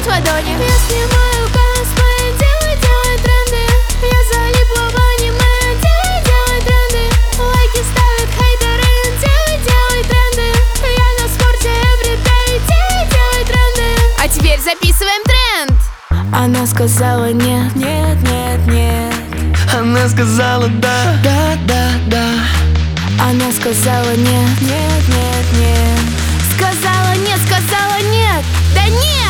хоть в ладони. Я снимаю косплей, делай тренды. Я залипла в аниме, делай тренды. Лайки ставят хейтеры, делай тренды. Я на спорте everyday, делай тренды. А теперь записываем тренд. Она сказала нет, нет, нет, нет. Она сказала да, да, да, да. Она сказала нет, нет, нет, нет. Сказала нет, да нет.